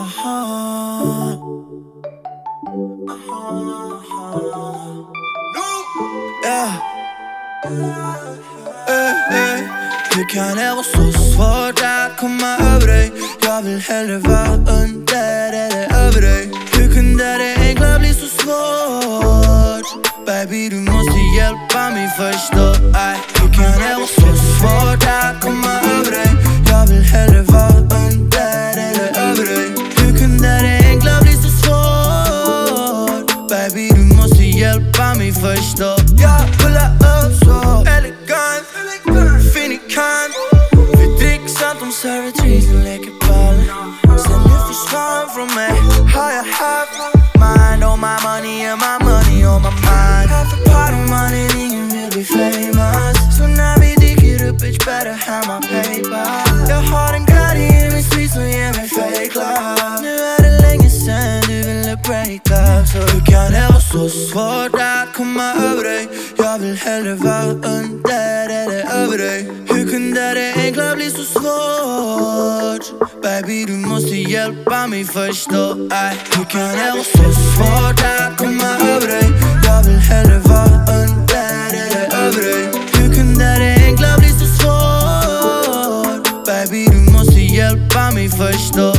Hur kan det vara så svårt att komma över dig? Jag vill hellre vara under eller över dig. Hur kunde det enkla bli så svårt? Baby, du måste hjälpa mig förstå. Hur kan det vara så svårt att komma över dig? Jag vill hellre vara under eller över dig. Hur kunde det enkla bli så svårt? Baby, du måste hjälpa mig förstå. Jag pullar upp så elegant, finikant. Vi dricker samt om servitris och leker ball. Sen du försvann från mig har jag haft mind on my money and my money on my mind. Half a part of money, ingen vill bli famous. Så när vi dyker upp, bitch, better have my paper. Jag har en gladdy i min street som ger mig fake love. Nu är det länge sen du ville break up. Så hur kan det vara så svårt att komma över dig? Jag vill hellre vara under eller över dig. Hur kunde det enkla bli så svårt? Baby, du måste hjälpa mig förstå. Hur kan det vara så svårt att komma över dig? Jag vill hellre vara under eller över dig. Hur kunde det enkla bli så svårt? Baby, du måste hjälpa mig förstå.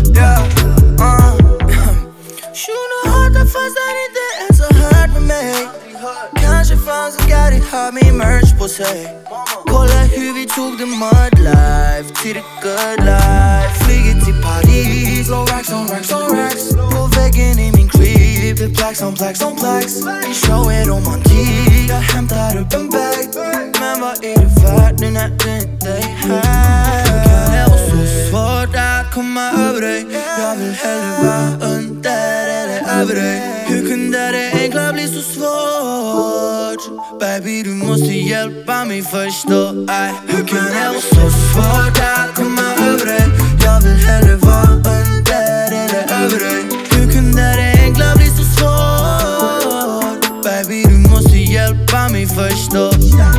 Shuno hatar fast han inte ens har hört med mig. Kanske fanns en Gary har min merch på sig. Kolla hur vi tog the mud life till the good life. Flyger till Paris, low racks on racks on racks. På väggen i min crib, det plax on plax on plax. Vi show är romantik, jag hämtar upp en bag. Men vad är det värt nu när du inte är här? Hur kan det vara så svårt att komma över dig? Jag vill hellre vara under eller över dig. Hur kunde det enkla bli så svårt? Baby, du måste hjälpa mig förstå. Hur kan det vara så svårt att komma över dig? Jag vill hellre vara under eller över dig. Hur kunde det enkla bli så svårt? Baby, du måste hjälpa mig förstå.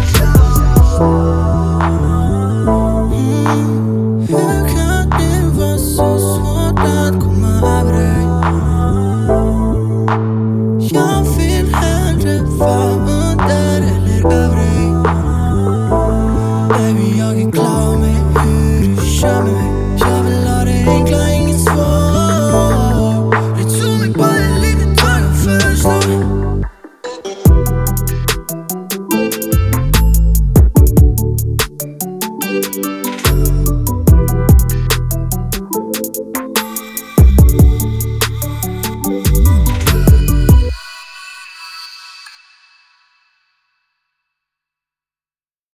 Hur kan det vara så svårt att komma över dig? Jag vill hellre vara under eller över dig. Baby, jag är klar med hur du kör mig. Jag vill ha det enkla